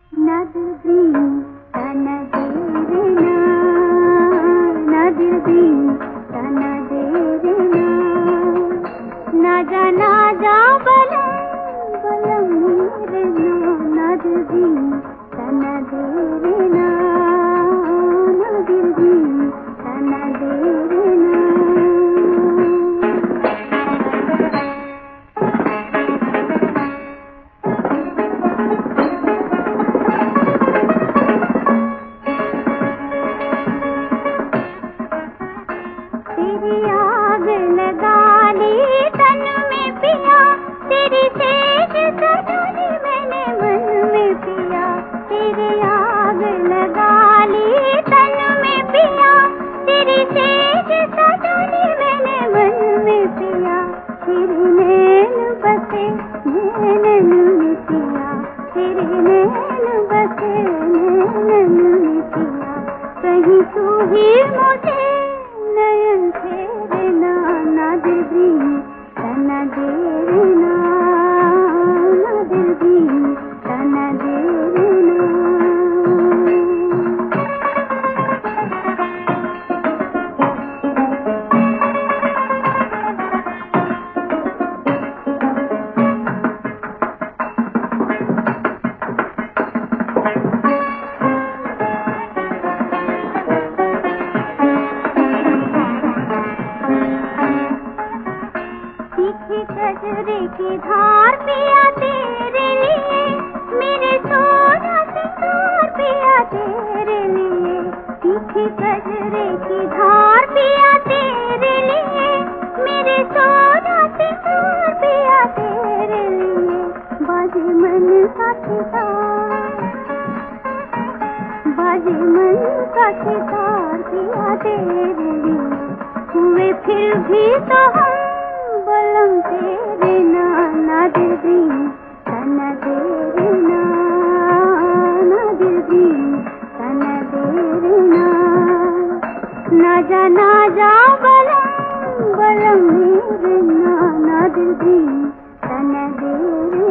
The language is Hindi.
नदी तन देना नदी तन देना ना जाना जा बलम बलम मेरे नदी तन देना नदी तन देना तेरी आग लगा ली तन में पिया तेरी सेज सजोली मैंने मन में पिया तेरी आग लगा ली तन में पिया तेरी सेज सजोली मैंने मन में पिया तेरे नैन बसे नैन में पिया तेरे नैन बसे नैन में पिया कहीं तू ही मुझे नयन तेरे ना दिल तन देना ना दिल तन देना तीखी कजरे की धार पिया तेरे लिए मेरे सोना सिंदूर पिया तेरे लिए तीखी कजरे की धार पिया तेरे लिए मेरे सोना सिंदूर पिया तेरे लिए बाजे मन का सितार बाजे मन का सितार पिया तेरे लिए हुए फिर भी तो हम बलम तेरे ना दिल तन देना ना दिल तन देना ना जा बलम बलम मेरे ना दिल तन देना